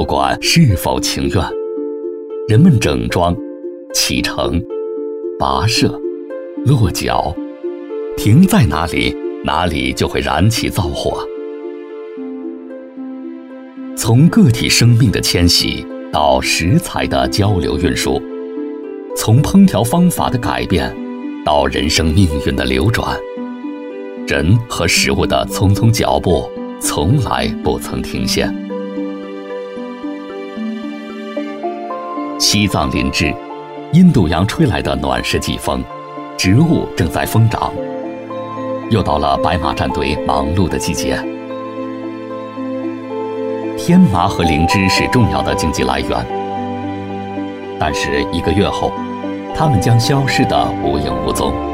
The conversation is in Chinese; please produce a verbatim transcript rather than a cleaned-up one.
不管是否情愿，人们整装启程，跋涉落脚，停在哪里，哪里就会燃起灶火。从个体生命的迁徙到食材的交流运输，从烹调方法的改变到人生命运的流转，人和食物的匆匆脚步从来不曾停歇。西藏林芝，印度洋吹来的暖湿季风，植物正在疯长。又到了白马战队忙碌的季节。天麻和灵芝是重要的经济来源，但是一个月后，它们将消失得无影无踪。